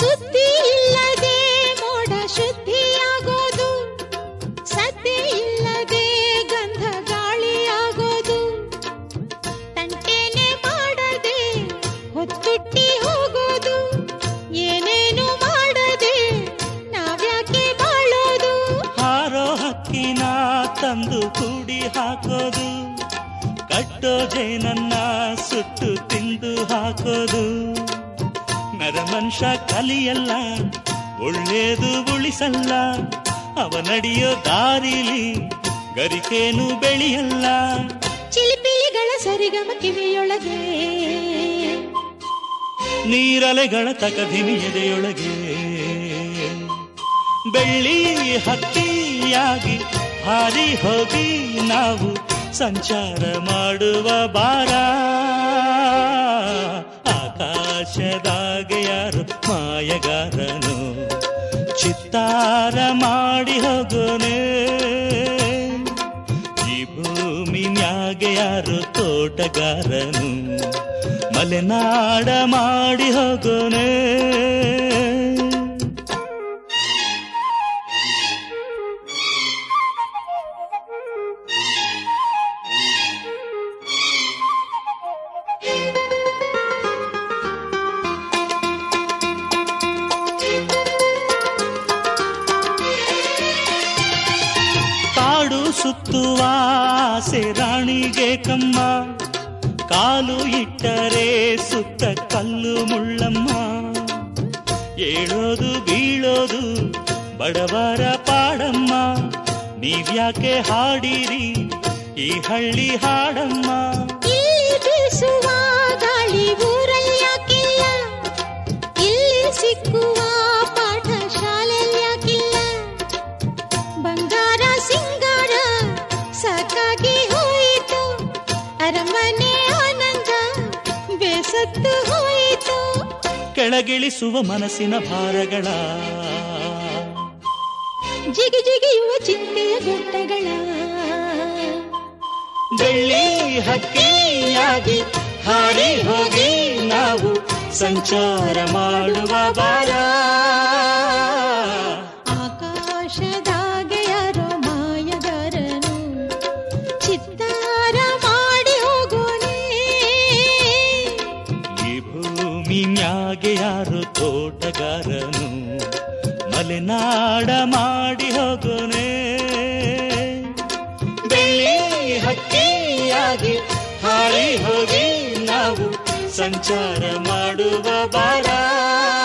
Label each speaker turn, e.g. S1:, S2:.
S1: ಸುದ್ದಿ ಇಲ್ಲದೆ ಮೋಡ ಶುದ್ಧಿಯಾಗೋದು, ಸದ್ದಿ ಇಲ್ಲದೆ ಗಂಧ ಗಾಳಿಯಾಗೋದು, ತಂಟೆನೆ ಮಾಡದೆ ಹೊತ್ತುಟ್ಟಿ ಹೋಗೋದು, ಏನೇನು ಮಾಡದೆ ನಾವ್ಯಾಕೆ ಬಾಳೋದು.
S2: ಹಾರೋ ಹಕ್ಕಿನ ತಂದು ಕೂಡಿ ಹಾಕೋದು, ಕಟ್ಟೋ ಜೇನನ್ನ ಸುಟ್ಟು ತಿಂದು ಹಾಕೋದು. ನರಮನುಷ್ಯ ಕಲಿಯಲ್ಲ, ಒಳ್ಳೇದು ಉಳಿಸಲ್ಲ, ಅವ ನಡೆಯೋ ದಾರಿಲಿ ಗರಿಕೇನು ಬೆಳೆಯಲ್ಲ.
S1: ಚಿಲಿಪಿಲಿಗಳ ಸರಿಗಮ ಕಿವಿಯೊಳಗೆ,
S2: ನೀರಲೆಗಳ ತಕಧಿಮಿ ಎದೆಯೊಳಗೆ, ಬೆಳ್ಳಿ ಹಕ್ಕಿಯಾಗಿ ಹಾರಿ ಹೋಗಿ ನಾವು ಸಂಚಾರ ಮಾಡುವ ಬಾರ. ಆಕಾಶದಾಗ ಯಾರು ಮಾಯಗಾರನು, ಚಿತ್ತಾರ ಮಾಡಿ ಹೋಗೋನೆ. ಈ ಭೂಮಿ ಮ್ಯಾಗೆ ಯಾರು ತೋಟಗಾರನು, ಮಲೆನಾಡ ಮಾಡಿ ಹೋಗೋನೆ. ಸುತ್ತುವ ಆಸೆ ರಾಣಿಗೆ ಕಮ್ಮ, ಕಾಲು ಇಟ್ಟರೆ ಸುತ್ತ ಕಲ್ಲು ಮುಳ್ಳಮ್ಮ. ಏಳೋದು ಬೀಳೋದು ಬಡವರ ಪಾಡಮ್ಮ, ನೀವ್ಯಾಕೆ ಹಾಡಿರಿ ಈ ಹಳ್ಳಿ ಹಾಡಮ್ಮ.
S1: ಇಲ್ಲಿ ಬೀಸುವ ಗಾಳಿ ಊರಲ್ಲಿ ಯಾಕಿಲ್ಲ, ಇಲ್ಲಿ ಸಿಕ್ಕುವ ಪಾಠ ಶಾಲೆಯಲ್ಲಿ ಯಾಕಿಲ್ಲ. ಬಂಗಾರ ಸಿಂಗಾರ ಸಾಕಾಗಿ ಹೋಯಿತು, ಅರಮನೆ ಆನಂದ ಬೇಸತ್ತು ಹೋಯಿತು.
S2: ಕೆಳಗಿಳಿಸುವ ಮನಸ್ಸಿನ ಭಾರಗಳ,
S1: ಜಿಗಿ ಜಿಗಿಯುವ ಚಿಂತೆಯ ಗುಡ್ಡಗಳ,
S2: ಬೆಳ್ಳಿ ಹಕ್ಕಿಯಾಗಿ ಹಾರಿ ಹೋಗಿ ನಾವು ಸಂಚಾರ ಮಾಡುವ ಬಾರ.
S1: ಆಕಾಶದಾಗೆ ಯಾರೋ ಮಾಯಗಾರನು, ಚಿತ್ತಾರ ಮಾಡಿ ಹೋಗೋನೆ.
S2: ಈ ಭೂಮಿ ಮ್ಯಾಗೆ ಯಾರು ತೋಟಗಾರನು, ಮಲೆನಾಡ ಮಾಡಿ ಹೋಗೋನೆ. ಬೆಳ್ಳಿ ಹಕ್ಕಿಯಾಗಿ ಹಾರಿ ಹೋಗಿ ನಾವು ಸಂಚಾರ ಮಾಡುವ ಬಾರ.